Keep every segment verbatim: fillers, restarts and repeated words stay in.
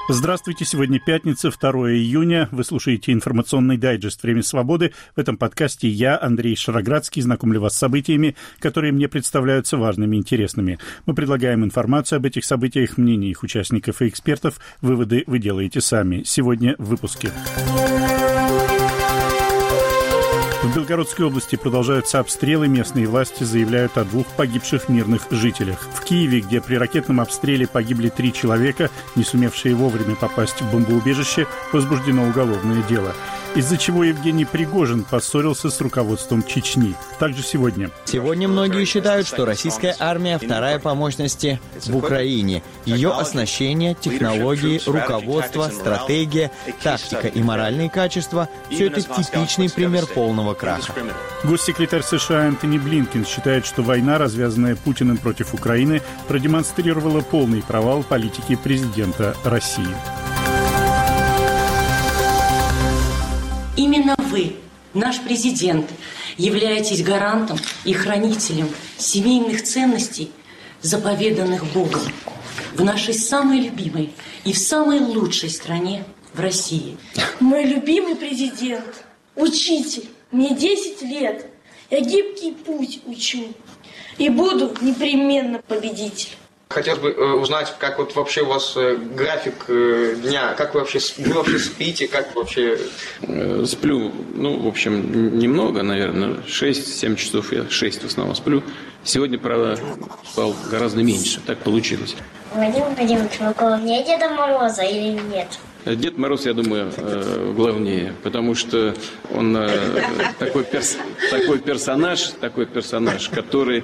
Здравствуйте, сегодня пятница, второе июня. Вы слушаете информационный дайджест «Время свободы». В этом подкасте я, Андрей Шароградский, знакомлю вас с событиями, которые мне представляются важными и интересными. Мы предлагаем информацию об этих событиях, мнения их участников и экспертов. Выводы вы делаете сами. Сегодня в выпуске. В Белгородской области продолжаются обстрелы. Местные власти заявляют о двух погибших мирных жителях. В Киеве, где при ракетном обстреле погибли три человека, не сумевшие вовремя попасть в бомбоубежище, возбуждено уголовное дело. Из-за чего Евгений Пригожин поссорился с руководством Чечни. Также сегодня. Сегодня многие считают, что российская армия вторая по мощности в Украине. Ее оснащение, технологии, руководство, стратегия, тактика и моральные качества – все это типичный пример полного краха. Госсекретарь США Антони Блинкен считает, что война, развязанная Путиным против Украины, продемонстрировала полный провал политики президента России. Именно вы, наш президент, являетесь гарантом и хранителем семейных ценностей, заповеданных Богом в нашей самой любимой и в самой лучшей стране, в России. Мой любимый президент, учитель, мне десять лет, я гибкий путь учу и буду непременно победителем. Хотелось бы э, узнать, как вот вообще у вас э, график э, дня, как вы вообще, вы вообще спите, как вообще... Э, сплю, ну, в общем, немного, наверное, шесть-семь часов, я шесть в основном сплю. Сегодня, правда, спал гораздо меньше, так получилось. Владимир Владимирович, вы главнее Деда Мороза или нет? Дед Мороз, я думаю, главнее, потому что он такой, перс, такой персонаж, такой персонаж, который...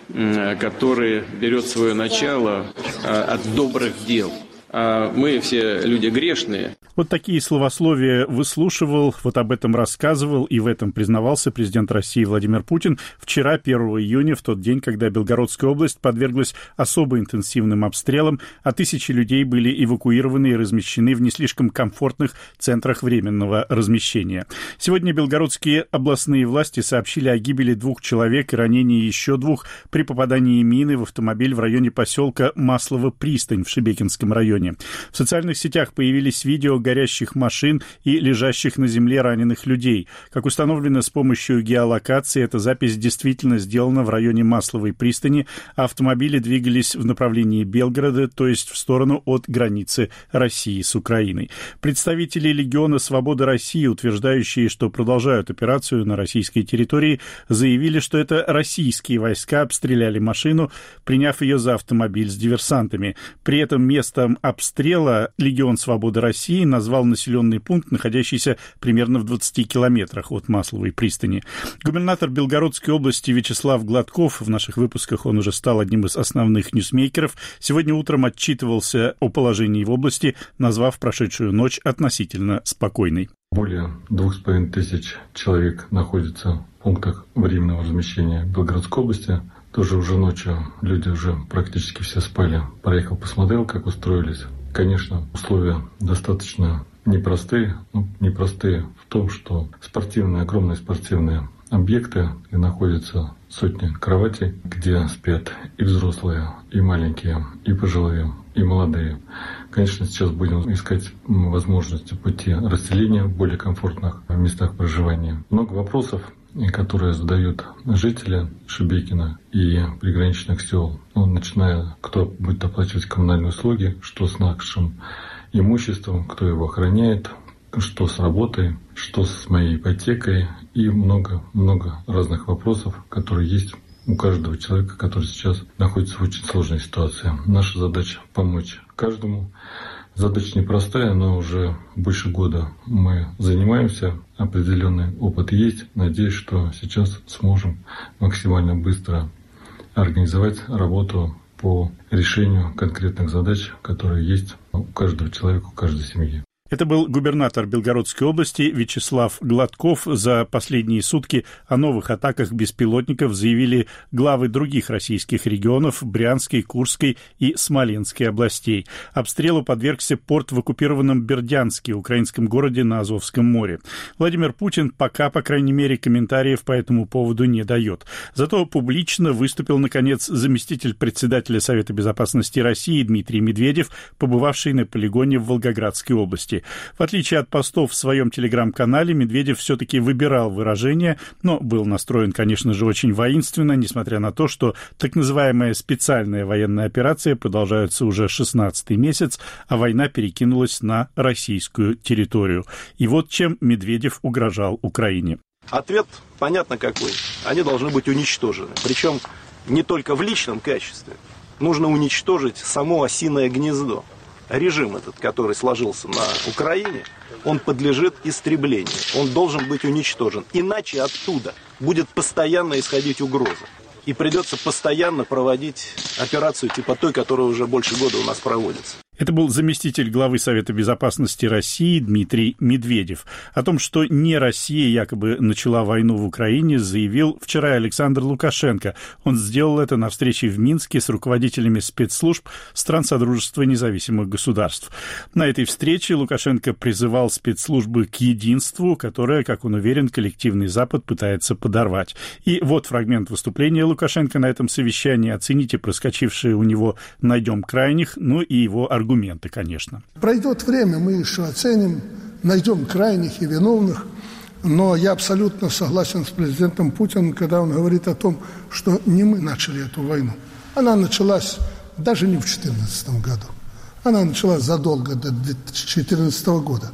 который берет свое начало от добрых дел. А мы все люди грешные. Вот такие словословия выслушивал, вот об этом рассказывал и в этом признавался президент России Владимир Путин вчера, первого июня, в тот день, когда Белгородская область подверглась особо интенсивным обстрелам, а тысячи людей были эвакуированы и размещены в не слишком комфортных центрах временного размещения. Сегодня белгородские областные власти сообщили о гибели двух человек и ранении еще двух при попадании мины в автомобиль в районе поселка Маслово-Пристань в Шебекинском районе. В социальных сетях появились видео горящих машин и лежащих на земле раненых людей. Как установлено с помощью геолокации, эта запись действительно сделана в районе Масловой пристани, а автомобили двигались в направлении Белгорода, то есть в сторону от границы России с Украиной. Представители Легиона Свободы России, утверждающие, что продолжают операцию на российской территории, заявили, что это российские войска обстреляли машину, приняв ее за автомобиль с диверсантами. При этом местом обстрела Легион Свободы России назвал населенный пункт, находящийся примерно в двадцати километрах от Масловой пристани. Губернатор Белгородской области Вячеслав Гладков, в наших выпусках он уже стал одним из основных ньюсмейкеров, сегодня утром отчитывался о положении в области, назвав прошедшую ночь относительно спокойной. Более двух с половиной тысяч человек находятся в пунктах временного размещения Белгородской области. Тоже уже ночью люди уже практически все спали. Проехал, посмотрел, как устроились. Конечно, условия достаточно непростые. Ну, непростые в том, что спортивные, огромные спортивные объекты, где находятся сотни кроватей, где спят и взрослые, и маленькие, и пожилые, и молодые. Конечно, сейчас будем искать возможности пути расселения в более комфортных местах проживания. Много вопросов, которые задают жители Шебекина и приграничных сел, ну, начиная, кто будет оплачивать коммунальные услуги, что с нашим имуществом, кто его охраняет, что с работой, что с моей ипотекой и много-много разных вопросов, которые есть у каждого человека, который сейчас находится в очень сложной ситуации. Наша задача – помочь каждому. Задача непростая, но уже больше года мы занимаемся, определенный опыт есть. Надеюсь, что сейчас сможем максимально быстро организовать работу по решению конкретных задач, которые есть у каждого человека, у каждой семьи. Это был губернатор Белгородской области Вячеслав Гладков. За последние сутки о новых атаках беспилотников заявили главы других российских регионов Брянской, Курской и Смоленской областей. Обстрелу подвергся порт в оккупированном Бердянске, украинском городе на Азовском море. Владимир Путин пока, по крайней мере, комментариев по этому поводу не дает. Зато публично выступил, наконец, заместитель председателя Совета безопасности России Дмитрий Медведев, побывавший на полигоне в Волгоградской области. В отличие от постов в своем телеграм-канале, Медведев все-таки выбирал выражения, но был настроен, конечно же, очень воинственно, несмотря на то, что так называемая специальная военная операция продолжается уже шестнадцатый месяц, а война перекинулась на российскую территорию. И вот чем Медведев угрожал Украине. Ответ понятно какой. Они должны быть уничтожены. Причем не только в личном качестве. Нужно уничтожить само осиное гнездо. Режим этот, который сложился на Украине, он подлежит истреблению. Он должен быть уничтожен. Иначе оттуда будет постоянно исходить угроза. И придется постоянно проводить операцию типа той, которая уже больше года у нас проводится. Это был заместитель главы Совета безопасности России Дмитрий Медведев. О том, что не Россия якобы начала войну в Украине, заявил вчера Александр Лукашенко. Он сделал это на встрече в Минске с руководителями спецслужб стран Содружества независимых государств. На этой встрече Лукашенко призывал спецслужбы к единству, которое, как он уверен, коллективный Запад пытается подорвать. И вот фрагмент выступления Лукашенко на этом совещании. Оцените проскочившие у него «найдем крайних», ну и его аргументы. Аргументы, конечно. Пройдет время, мы еще оценим, найдем крайних и виновных, но я абсолютно согласен с президентом Путиным, когда он говорит о том, что не мы начали эту войну. Она началась даже не в две тысячи четырнадцатом году, она началась задолго до две тысячи четырнадцатого года.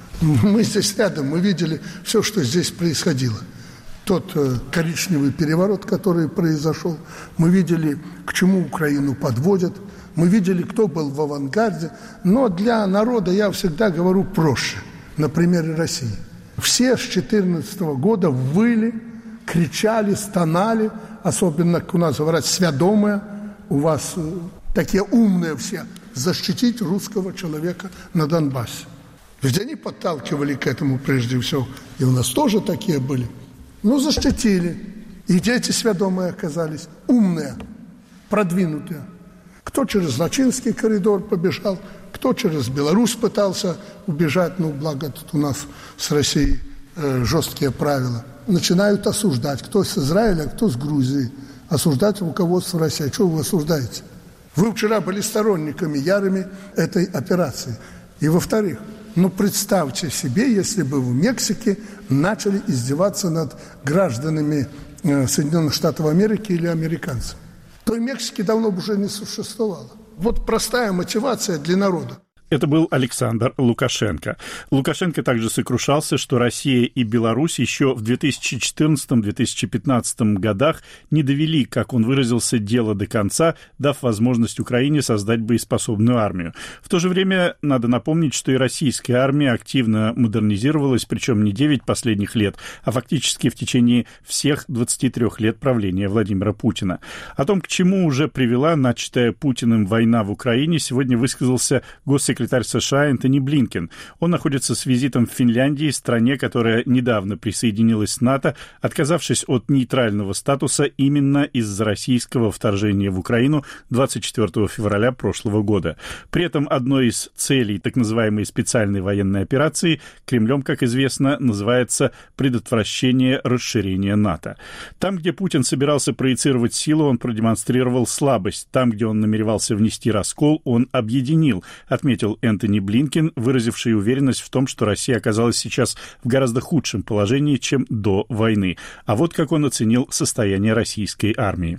Мы здесь рядом, мы видели все, что здесь происходило. Тот э, коричневый переворот, который произошел, мы видели, к чему Украину подводят. Мы видели, кто был в авангарде, но для народа я всегда говорю проще, на примере России. Все с две тысячи четырнадцатого года выли, кричали, стонали, особенно, как у нас говорят, свядомые, у вас э, такие умные все, защитить русского человека на Донбассе. Ведь они подталкивали к этому прежде всего, и у нас тоже такие были. Ну, защитили, и дети свядомые оказались, умные, продвинутые. Кто через Лачинский коридор побежал, кто через Беларусь пытался убежать, ну, благо тут у нас с Россией э, жесткие правила. Начинают осуждать, кто с Израиля, кто с Грузии. Осуждать руководство России. А что вы осуждаете? Вы вчера были сторонниками ярыми этой операции. И во-вторых, ну, представьте себе, если бы в Мексике начали издеваться над гражданами э, Соединенных Штатов Америки или американцами. Той Мексики давно бы уже не существовало. Вот простая мотивация для народа. Это был Александр Лукашенко. Лукашенко также сокрушался, что Россия и Беларусь еще в две тысячи четырнадцатом — две тысячи пятнадцатом годах не довели, как он выразился, дело до конца, дав возможность Украине создать боеспособную армию. В то же время надо напомнить, что и российская армия активно модернизировалась, причем не девять последних лет, а фактически в течение всех двадцати трёх лет правления Владимира Путина. О том, к чему уже привела начатая Путиным война в Украине, сегодня высказался госсекретарь Секретарь США Энтони Блинкен. Он находится с визитом в Финляндии, стране, которая недавно присоединилась к НАТО, отказавшись от нейтрального статуса именно из-за российского вторжения в Украину двадцать четвёртого февраля прошлого года. При этом одной из целей так называемой специальной военной операции Кремлем, как известно, называется предотвращение расширения НАТО. Там, где Путин собирался проецировать силу, он продемонстрировал слабость. Там, где он намеревался внести раскол, он объединил, отметил Энтони Блинкен, выразивший уверенность в том, что Россия оказалась сейчас в гораздо худшем положении, чем до войны. А вот как он оценил состояние российской армии.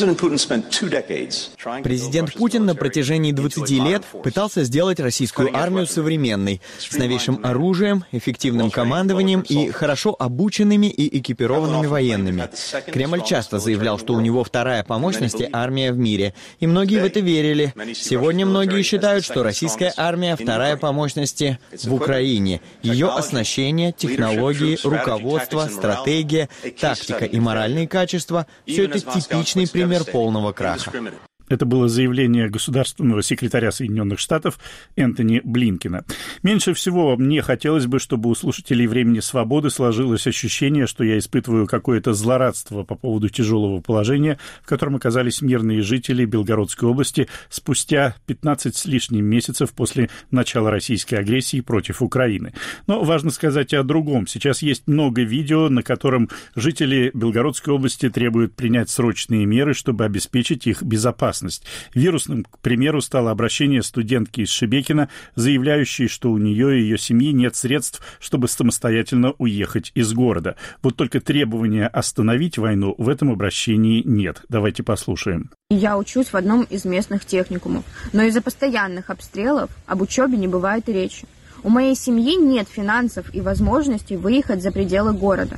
Президент Путин на протяжении двадцати лет пытался сделать российскую армию современной, с новейшим оружием, эффективным командованием и хорошо обученными и экипированными военными. Кремль часто заявлял, что у него вторая по мощности армия в мире, и многие в это верили. Сегодня многие считают, что российская армия вторая по мощности в Украине. Ее оснащение, технологии, руководство, стратегия, тактика и моральные качества — все это типичный пример полного краха. Это было заявление государственного секретаря Соединенных Штатов Энтони Блинкена. Меньше всего мне хотелось бы, чтобы у слушателей «Времени свободы» сложилось ощущение, что я испытываю какое-то злорадство по поводу тяжелого положения, в котором оказались мирные жители Белгородской области спустя пятнадцать с лишним месяцев после начала российской агрессии против Украины. Но важно сказать о другом. Сейчас есть много видео, на котором жители Белгородской области требуют принять срочные меры, чтобы обеспечить их безопасность. Вирусным, к примеру, стало обращение студентки из Шебекина, заявляющей, что у нее и ее семьи нет средств, чтобы самостоятельно уехать из города. Вот только требования остановить войну в этом обращении нет. Давайте послушаем. Я учусь в одном из местных техникумов, но из-за постоянных обстрелов об учебе не бывает и речи. У моей семьи нет финансов и возможности выехать за пределы города.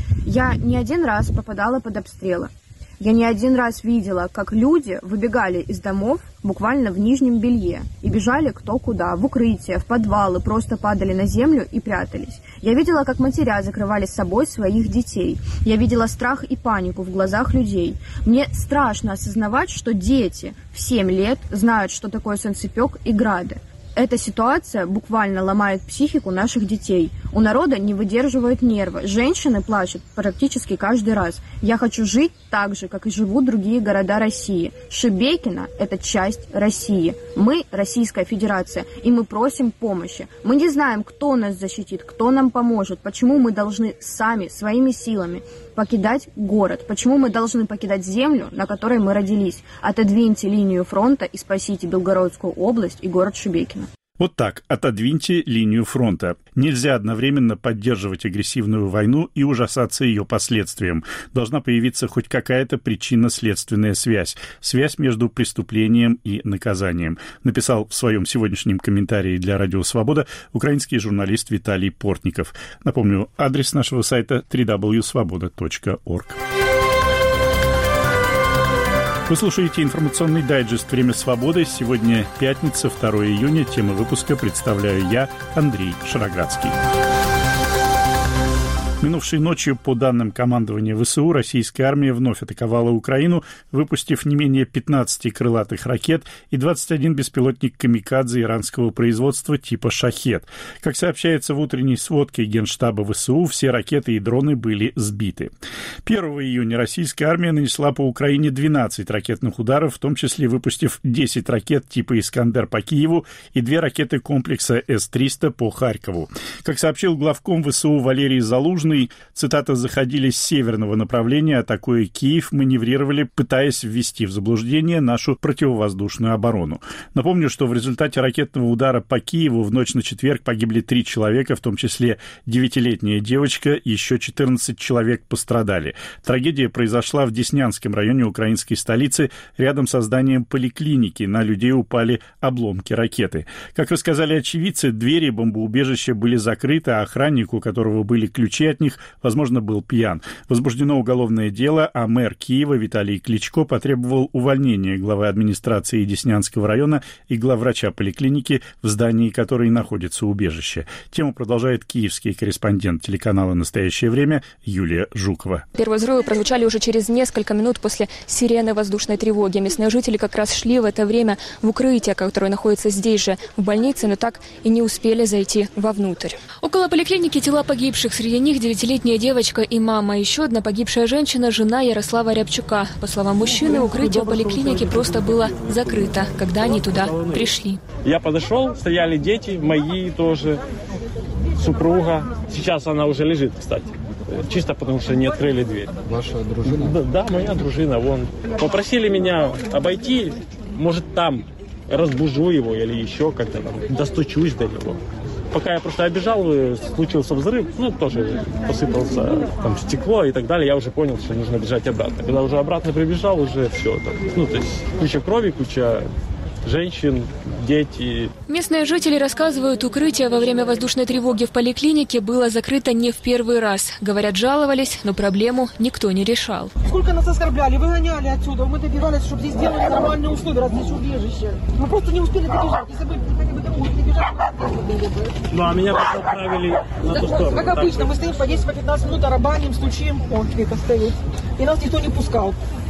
Я не один раз попадала под обстрелы. Я не один раз видела, как люди выбегали из домов буквально в нижнем белье и бежали кто куда, в укрытие, в подвалы, просто падали на землю и прятались. Я видела, как матеря закрывали с собой своих детей. Я видела страх и панику в глазах людей. Мне страшно осознавать, что дети в семь лет знают, что такое солнцепек и грады. Эта ситуация буквально ломает психику наших детей. У народа не выдерживают нервы. Женщины плачут практически каждый раз. Я хочу жить так же, как и живут другие города России. Шебекино – это часть России. Мы – Российская Федерация, и мы просим помощи. Мы не знаем, кто нас защитит, кто нам поможет, почему мы должны сами, своими силами покидать город, почему мы должны покидать землю, на которой мы родились. Отодвиньте линию фронта и спасите Белгородскую область и город Шебекино. Вот так, отодвиньте линию фронта. Нельзя одновременно поддерживать агрессивную войну и ужасаться ее последствиям. Должна появиться хоть какая-то причинно-следственная связь. Связь между преступлением и наказанием. Написал в своем сегодняшнем комментарии для Радио Свобода украинский журналист Виталий Портников. Напомню, адрес нашего сайта дабл ю дабл ю дабл ю точка свобода точка орг. Вы слушаете информационный дайджест «Время свободы». Сегодня пятница, второе июня. Тему выпуска представляю я, Андрей Шароградский. Минувшей ночью, по данным командования ВСУ, российская армия вновь атаковала Украину, выпустив не менее пятнадцати крылатых ракет и двадцать один беспилотник «Камикадзе» иранского производства типа «Шахед». Как сообщается в утренней сводке Генштаба ВСУ, все ракеты и дроны были сбиты. первого июня российская армия нанесла по Украине двенадцать ракетных ударов, в том числе выпустив десять ракет типа «Искандер» по Киеву и две ракеты комплекса эс триста по Харькову. Как сообщил главком ВСУ Валерий Залужный, цитата, «заходили с северного направления, атакуя Киев, маневрировали, пытаясь ввести в заблуждение нашу противовоздушную оборону». Напомню, что в результате ракетного удара по Киеву в ночь на четверг погибли три человека, в том числе девятилетняя девочка, еще четырнадцать человек пострадали. Трагедия произошла в Деснянском районе украинской столицы, рядом со зданием поликлиники. На людей упали обломки ракеты. Как рассказали очевидцы, двери бомбоубежища были закрыты, а охранник, у которого были ключи от них, возможно, был пьян. Возбуждено уголовное дело, а мэр Киева Виталий Кличко потребовал увольнения главы администрации Деснянского района и главврача поликлиники, в здании которой находится убежище. Тему продолжает киевский корреспондент телеканала «Настоящее время» Юлия Жукова. Первые взрывы прозвучали уже через несколько минут после сирены воздушной тревоги. Местные жители как раз шли в это время в укрытие, которое находится здесь же, в больнице, но так и не успели зайти вовнутрь. Около поликлиники тела погибших. Среди них девятилетняя девочка и мама. Еще одна погибшая женщина, жена Ярослава Рябчука. По словам мужчины, укрытие поликлиники просто было закрыто, когда они туда пришли. Я подошел, стояли дети, мои тоже, супруга. Сейчас она уже лежит, кстати. Чисто потому, что не открыли дверь. Ваша дружина? Да, да, моя дружина. Вон. Попросили меня обойти, может, там разбужу его или еще как-то там достучусь до него. Пока я просто обежал, случился взрыв, ну, тоже посыпался там стекло и так далее, я уже понял, что нужно бежать обратно. Когда уже обратно прибежал, уже все. Там, ну, то есть куча крови, куча женщин, дети. Местные жители рассказывают, укрытие во время воздушной тревоги в поликлинике было закрыто не в первый раз. Говорят, жаловались, но проблему никто не решал. Сколько нас оскорбляли, выгоняли отсюда. Мы добивались, чтобы здесь сделали нормальные условия, раз здесь убежище. Мы просто не успели добежать. Если бы хотя бы домой добежать, мы были бы. Ну, а меня просто отправили на ту сторону. Как обычно, мы стоим по десять-пятнадцать минут, арабаним, стучим, он это стоит. И нас никто не пускал.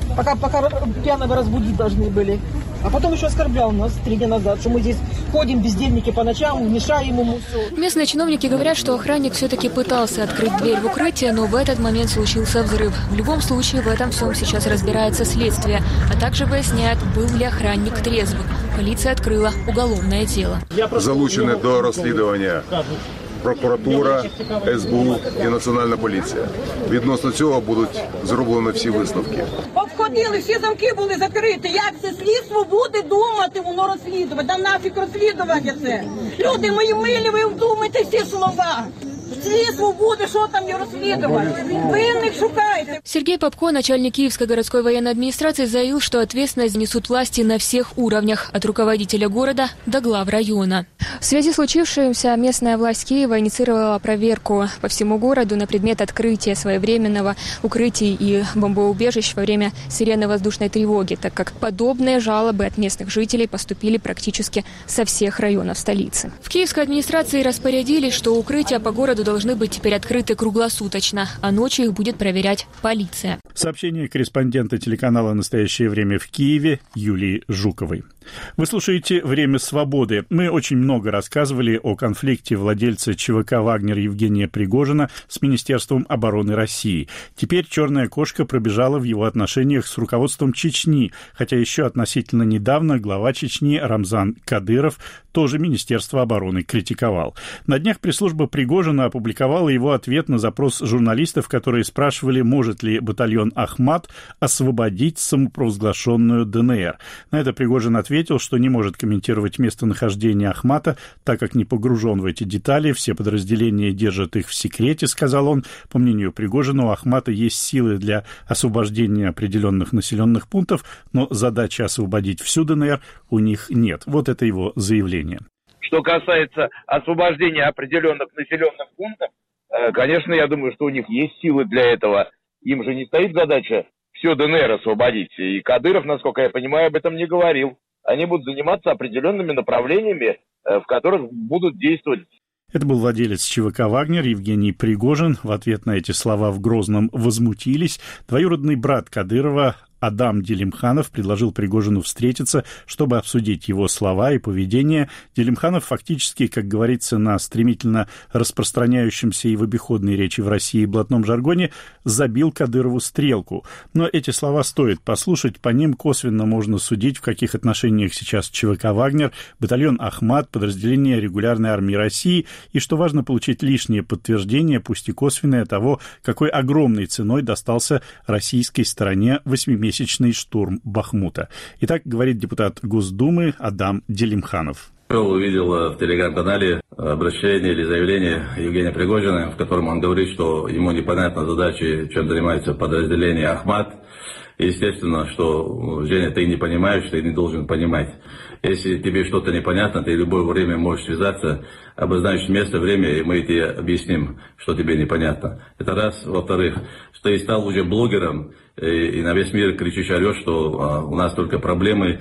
Пока, пока пьяного разбудить должны были. А потом еще оскорблял нас три дня назад, что мы здесь ходим, бездельники по ночам, мешаем ему все. Местные чиновники говорят, что охранник все-таки пытался открыть дверь в укрытие, но в этот момент случился взрыв. В любом случае, в этом всем сейчас разбирается следствие, а также выясняет, был ли охранник трезв. Полиция открыла уголовное дело. Залучены до розслідування прокуратура, ес бе у і Національна поліція. Відносно цього будуть зроблені всі висновки. Обходили, всі замки були закриті. Як це слідство буде думати, воно розслідувати? Там нафіг розслідувати це. Люди мої милі, ви вдумайте всі слова. Слідство буде, що там не розслідувати. Винних шукайте. Сергей Попко, начальник Киевской городской военной администрации, заявил, что ответственность несут власти на всех уровнях, от руководителя города до глав района. В связи с случившимся местная власть Киева инициировала проверку по всему городу на предмет открытия своевременного укрытий и бомбоубежищ во время сирены воздушной тревоги, так как подобные жалобы от местных жителей поступили практически со всех районов столицы. В киевской администрации распорядились, что укрытия по городу должны быть теперь открыты круглосуточно, а ночью их будет проверять полиция. Сообщение корреспондента телеканала «Настоящее время» в Киеве Юлии Жуковой. Вы слушаете «Время свободы». Мы очень много рассказывали о конфликте владельца ЧВК «Вагнер» Евгения Пригожина с Министерством обороны России. Теперь черная кошка пробежала в его отношениях с руководством Чечни, хотя еще относительно недавно глава Чечни Рамзан Кадыров тоже Министерство обороны критиковал. На днях пресс-служба Пригожина опубликовала его ответ на запрос журналистов, которые спрашивали, может ли батальон «Ахмат» освободить самопровозглашенную ДНР. На это Пригожин ответил, что не может комментировать местонахождение Ахмата, так как не погружен в эти детали, все подразделения держат их в секрете, сказал он. По мнению Пригожина, у Ахмата есть силы для освобождения определенных населенных пунктов, но задачи освободить всю ДНР у них нет. Вот это его заявление. Что касается освобождения определенных населенных пунктов, конечно, я думаю, что у них есть силы для этого. Им же не стоит задача все ДНР освободить. И Кадыров, насколько я понимаю, об этом не говорил. Они будут заниматься определенными направлениями, в которых будут действовать. Это был владелец ЧВК «Вагнер» Евгений Пригожин. В ответ на эти слова в Грозном возмутились. Двоюродный брат Кадырова Адам Делимханов предложил Пригожину встретиться, чтобы обсудить его слова и поведение. Делимханов фактически, как говорится на стремительно распространяющемся и в обиходной речи в России блатном жаргоне, забил Кадырову стрелку. Но эти слова стоит послушать, по ним косвенно можно судить, в каких отношениях сейчас ЧВК «Вагнер», батальон «Ахмат», подразделение регулярной армии России, и, что важно, получить лишнее подтверждение, пусть и косвенное, того, какой огромной ценой достался российской стороне восьмимесячный месячный штурм Бахмута. Итак, говорит депутат Госдумы Адам Делимханов. Увидел в телеграм-канале обращение или заявление Евгения Пригожина, в котором он говорит, что ему непонятна задача, чем занимается подразделение «Ахмат». Естественно, что, Женя, ты не понимаешь, ты не должен понимать. Если тебе что-то непонятно, ты в любое время можешь связаться, обозначить место, время, и мы тебе объясним, что тебе непонятно. Это раз. Во-вторых, что ты стал уже блогером, и на весь мир кричишь, орешь, что а, у нас только проблемы,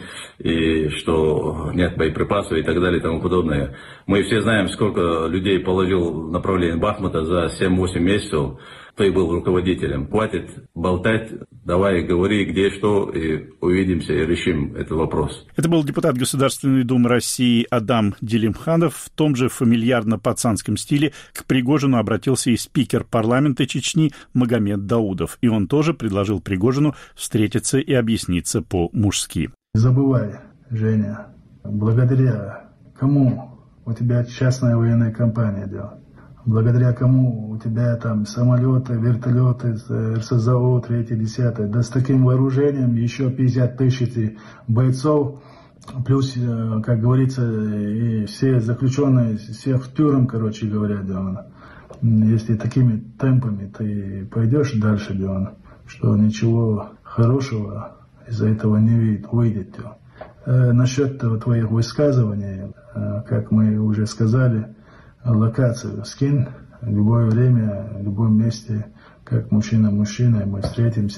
и что нет боеприпасов и так далее и тому подобное. Мы все знаем, сколько людей положил в направлении Бахмута за семь-восемь месяцев. Ты был руководителем. Хватит болтать, давай говори, где что, и увидимся и решим этот вопрос. Это был депутат Государственной Думы России Адам Делимханов. В том же фамильярно-пацанском стиле к Пригожину обратился и спикер парламента Чечни Магомед Даудов. И он тоже предложил Пригожину встретиться и объясниться по-мужски. Не забывай, Женя, благодаря кому у тебя частная военная компания делает? Благодаря кому у тебя там самолеты, вертолеты, РСЗО, третье, десятое. Да с таким вооружением еще пятьдесят тысяч бойцов, плюс, как говорится, и все заключенные, всех в тюрьму, короче говоря, да. Если такими темпами ты пойдешь дальше, да, что ничего хорошего из-за этого не выйдет. Да. Насчет твоих высказываний, как мы уже сказали, локацию скинь, в любое время, в любом месте, как мужчина-мужчина, мы встретимся.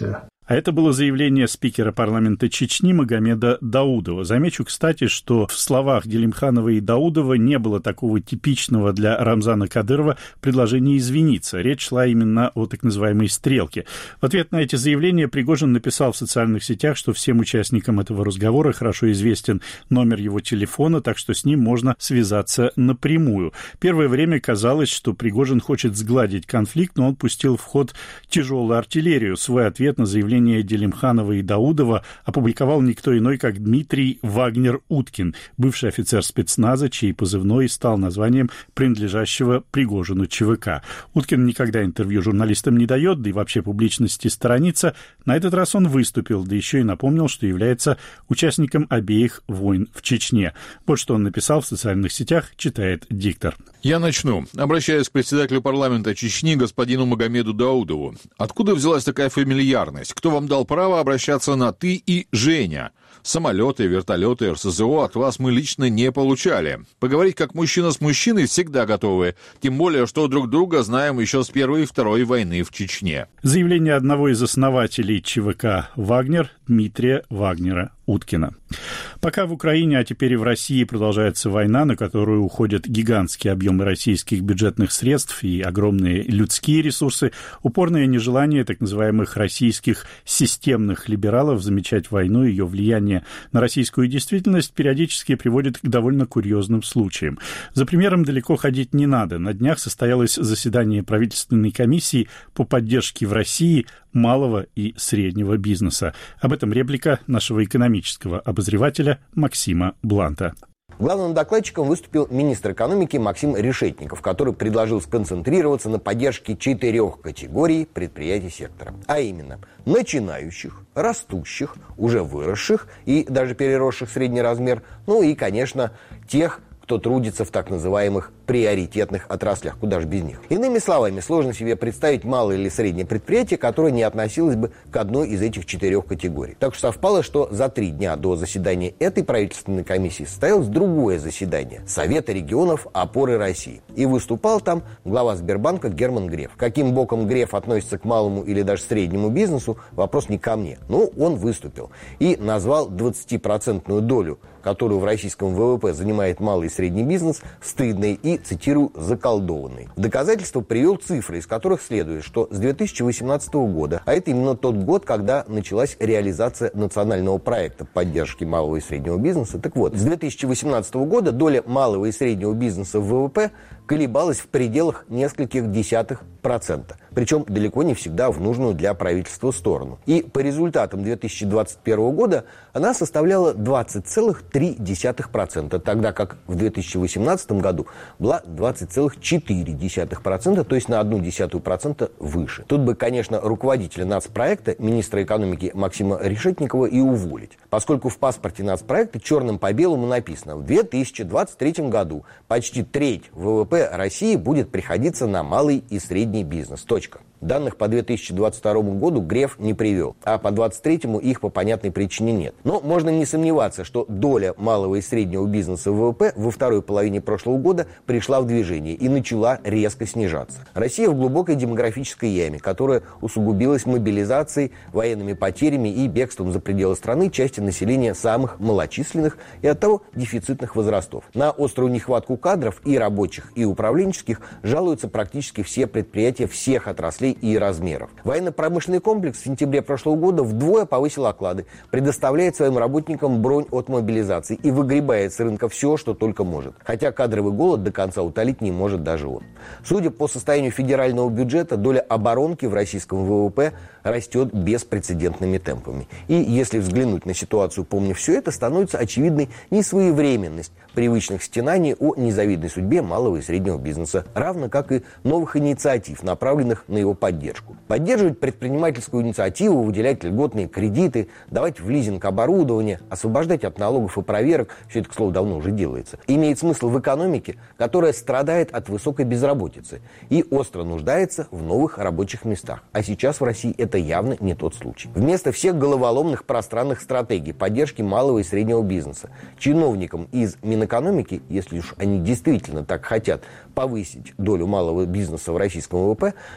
А это было заявление спикера парламента Чечни Магомеда Даудова. Замечу, кстати, что в словах Делимханова и Даудова не было такого типичного для Рамзана Кадырова предложения извиниться. Речь шла именно о так называемой «стрелке». В ответ на эти заявления Пригожин написал в социальных сетях, что всем участникам этого разговора хорошо известен номер его телефона, так что с ним можно связаться напрямую. Первое время казалось, что Пригожин хочет сгладить конфликт, но он пустил в ход тяжелую артиллерию. Свой ответ на заявление Делимханова и Даудова опубликовал никто иной, как Дмитрий Вагнер-Уткин, бывший офицер спецназа, чей позывной стал названием принадлежащего Пригожину ЧВК. Уткин никогда интервью журналистам не дает, да и вообще публичности сторонится. На этот раз он выступил, да еще и напомнил, что является участником обеих войн в Чечне. Вот что он написал в социальных сетях, читает диктор. Я начну. Обращаюсь к председателю парламента Чечни господину Магомеду Даудову. Откуда взялась такая фамильярность? Кто вам дал право обращаться на «ты» и «Женя»? Самолеты, вертолеты, эр эс зэ о от вас мы лично не получали. Поговорить как мужчина с мужчиной всегда готовы. Тем более, что друг друга знаем еще с Первой и Второй войны в Чечне. Заявление одного из основателей ЧВК «Вагнер» Дмитрия Вагнера-Уткина. Пока в Украине, а теперь и в России продолжается война, на которую уходят гигантские объемы российских бюджетных средств и огромные людские ресурсы, упорное нежелание так называемых российских системных либералов замечать войну и ее влияние на российскую действительность периодически приводит к довольно курьезным случаям. За примером далеко ходить не надо. На днях состоялось заседание правительственной комиссии по поддержке в России малого и среднего бизнеса. Об этом реплика нашего экономического обозревателя Максима Бланта. Главным докладчиком выступил министр экономики Максим Решетников, который предложил сконцентрироваться на поддержке четырех категорий предприятий сектора. А именно, начинающих, растущих, уже выросших и даже переросших средний размер, ну и, конечно, тех, кто трудится в так называемых приоритетных отраслях, куда же без них. Иными словами, сложно себе представить малое или среднее предприятие, которое не относилось бы к одной из этих четырех категорий. Так что совпало, что за три дня до заседания этой правительственной комиссии состоялось другое заседание Совета регионов опоры России. И выступал там глава Сбербанка Герман Греф. Каким боком Греф относится к малому или даже среднему бизнесу, вопрос не ко мне. Но он выступил и назвал двадцатипроцентную долю, которую в российском вэ вэ пэ занимает малый и средний бизнес, стыдной и, цитирую, заколдованной. В доказательство привел цифры, из которых следует, что с две тысячи восемнадцатого года, а это именно тот год, когда началась реализация национального проекта поддержки малого и среднего бизнеса, так вот, с две тысячи восемнадцатого года доля малого и среднего бизнеса в вэ вэ пэ колебалась в пределах нескольких десятых процента. Причем далеко не всегда в нужную для правительства сторону. И по результатам две тысячи двадцать первого года она составляла двадцать целых три десятых процента, тогда как в две тысячи восемнадцатом году была двадцать целых четыре десятых процента, то есть на одну десятую процента выше. Тут бы, конечно, руководителя нацпроекта, министра экономики Максима Решетникова и уволить, поскольку в паспорте нацпроекта черным по белому написано: в две тысячи двадцать третьем году почти треть вэ вэ пэ России будет приходиться на малый и средний бизнес. Точка. Данных по две тысячи двадцать второму году Греф не привел, а по двадцать третьему их по понятной причине нет. Но можно не сомневаться, что доля малого и среднего бизнеса в вэ вэ пэ во второй половине прошлого года пришла в движение и начала резко снижаться. Россия в глубокой демографической яме, которая усугубилась мобилизацией, военными потерями и бегством за пределы страны части населения самых малочисленных и оттого дефицитных возрастов. На острую нехватку кадров и рабочих, и управленческих жалуются практически все предприятия всех отраслей и размеров. Военно-промышленный комплекс в сентябре прошлого года вдвое повысил оклады, предоставляет своим работникам бронь от мобилизации и выгребает с рынка все, что только может. Хотя кадровый голод до конца утолить не может даже он. Судя по состоянию федерального бюджета, доля оборонки в российском вэ вэ пэ растет беспрецедентными темпами. И если взглянуть на ситуацию, помня все это, становится очевидной несвоевременность привычных стенаний о незавидной судьбе малого и среднего бизнеса, равно как и новых инициатив, направленных на его поддержку. Поддерживать предпринимательскую инициативу, выделять льготные кредиты, давать в лизинг оборудование, освобождать от налогов и проверок, все это, к слову, давно уже делается, имеет смысл в экономике, которая страдает от высокой безработицы и остро нуждается в новых рабочих местах. А сейчас в России это явно не тот случай. Вместо всех головоломных пространных стратегий поддержки малого и среднего бизнеса чиновникам из Минэкономики, если уж они действительно так хотят повысить долю малого бизнеса в российском вэ вэ пэ, достаточно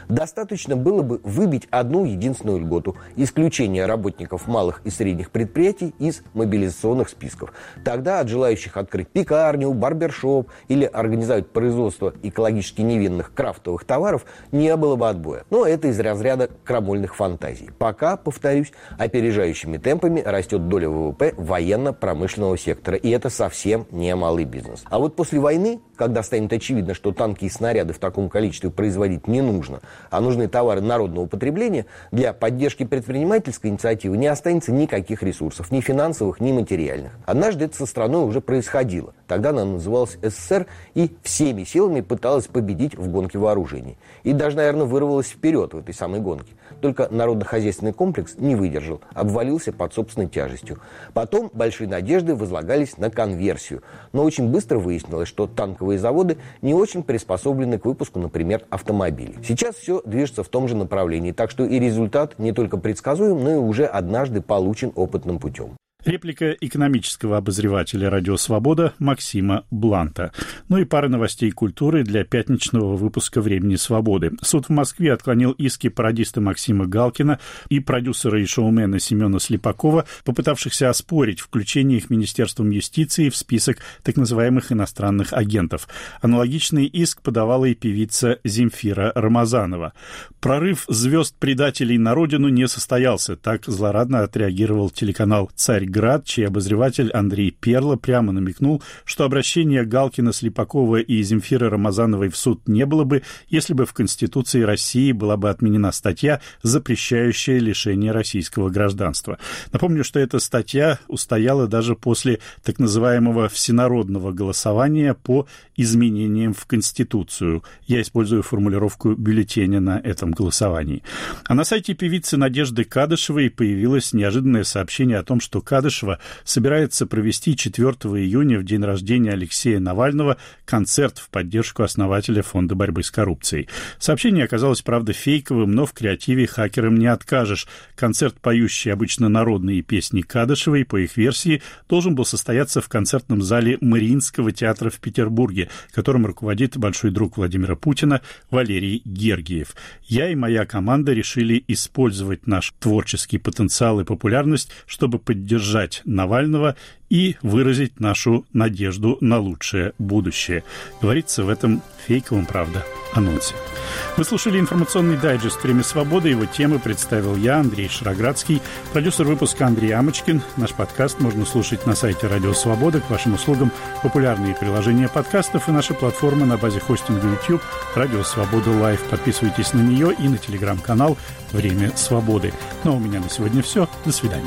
достаточно было бы выбить одну единственную льготу – исключение работников малых и средних предприятий из мобилизационных списков. Тогда от желающих открыть пекарню, барбершоп или организовать производство экологически невинных крафтовых товаров не было бы отбоя. Но это из разряда крамольных фантазий. Пока, повторюсь, опережающими темпами растет доля ВВП военно-промышленного сектора. И это совсем не малый бизнес. А вот после войны, когда станет очевидно, что танки и снаряды в таком количестве производить не нужно, а нужны товары народного потребления, для поддержки предпринимательской инициативы не останется никаких ресурсов, ни финансовых, ни материальных. Однажды это со страной уже происходило. Тогда она называлась СССР и всеми силами пыталась победить в гонке вооружений. И даже, наверное, вырвалась вперед в этой самой гонке. Только народно-хозяйственный комплекс не выдержал, обвалился под собственной тяжестью. Потом большие надежды возлагались на конверсию. Но очень быстро выяснилось, что танковые заводы не очень приспособлены к выпуску, например, автомобилей. Сейчас все движется в том же направлении, так что и результат не только предсказуем, но и уже однажды получен опытным путем. Реплика экономического обозревателя «Радио Свобода» Максима Бланта. Ну и пара новостей культуры для пятничного выпуска «Времени свободы». Суд в Москве отклонил иски пародиста Максима Галкина и продюсера и шоумена Семена Слепакова, попытавшихся оспорить включение их Министерством юстиции в список так называемых иностранных агентов. Аналогичный иск подавала и певица Земфира Рамазанова. Прорыв звезд-предателей на родину не состоялся. Так злорадно отреагировал телеканал «Царь Град», чей обозреватель Андрей Перло прямо намекнул, что обращения Галкина, Слепакова и Земфиры Рамазановой в суд не было бы, если бы в Конституции России была бы отменена статья, запрещающая лишение российского гражданства. Напомню, что эта статья устояла даже после так называемого всенародного голосования по изменениям в Конституцию. Я использую формулировку бюллетеня на этом голосовании. А на сайте певицы Надежды Кадышевой появилось неожиданное сообщение о том, что Кадышева собирается провести четвёртого июня, в день рождения Алексея Навального, концерт в поддержку основателя Фонда борьбы с коррупцией. Сообщение оказалось, правда, фейковым, но в креативе хакерам не откажешь. Концерт, поющий обычно народные песни Кадышевой, по их версии, должен был состояться в концертном зале Мариинского театра в Петербурге, которым руководит большой друг Владимира Путина Валерий Гергиев. Я и моя команда решили использовать наш творческий потенциал и популярность, чтобы поддержать Навального и выразить нашу надежду на лучшее будущее. Говорится в этом фейковом, правда, анонсе. Вы слушали информационный дайджест «Время свободы». Его темы представил я, Андрей Шароградский, продюсер выпуска Андрей Амочкин. Наш подкаст можно слушать на сайте «Радио Свобода». К вашим услугам популярные приложения подкастов и наша платформа на базе хостинга YouTube «Радио Свобода Лайв». Подписывайтесь на нее и на телеграм-канал «Время свободы». Ну а у меня на сегодня все. До свидания.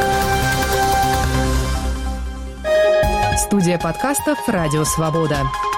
Студия подкастов «Радио Свобода».